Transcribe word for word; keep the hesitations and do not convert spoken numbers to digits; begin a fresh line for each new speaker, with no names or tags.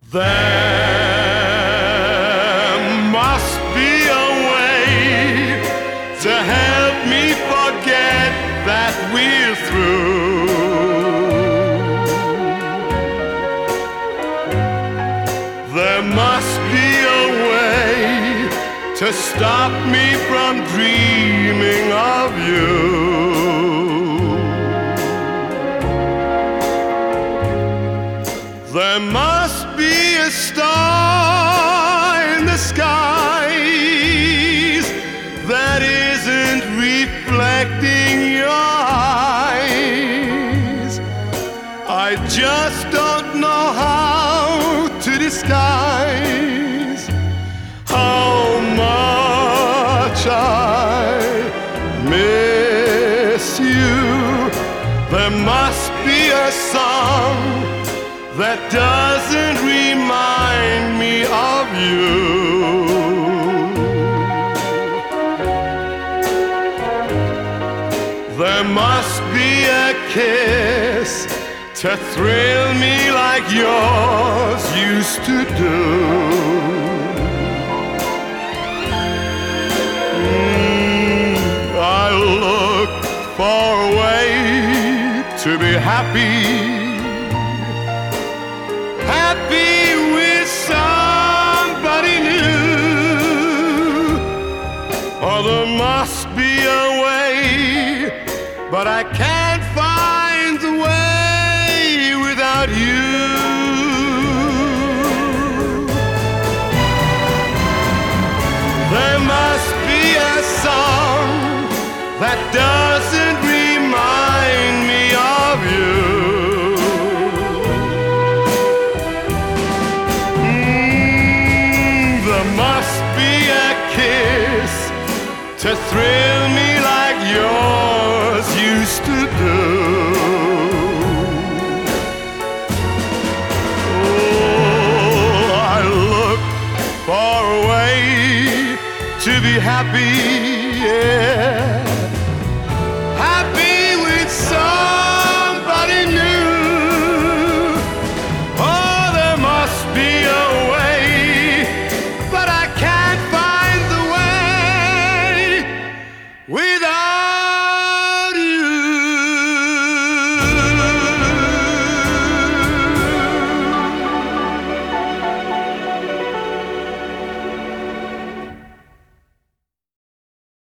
There must be a way to help me forget that we're through. There must be a way to stop me from dreaming of you. There must be a star in the skies that isn't reflecting your eyes. I just don't know how to disguise how much I miss you. There must be a song that doesn't remind me of you. There must be a kiss to thrill me like yours used to do. Mm, I look for a way to be happy. Happy with somebody new. Or there must be a way, but I can't find the way without you. There must be a song that doesn't remind me of you. To thrill me like yours used to do. Oh, I look for a way to be happy, yeah.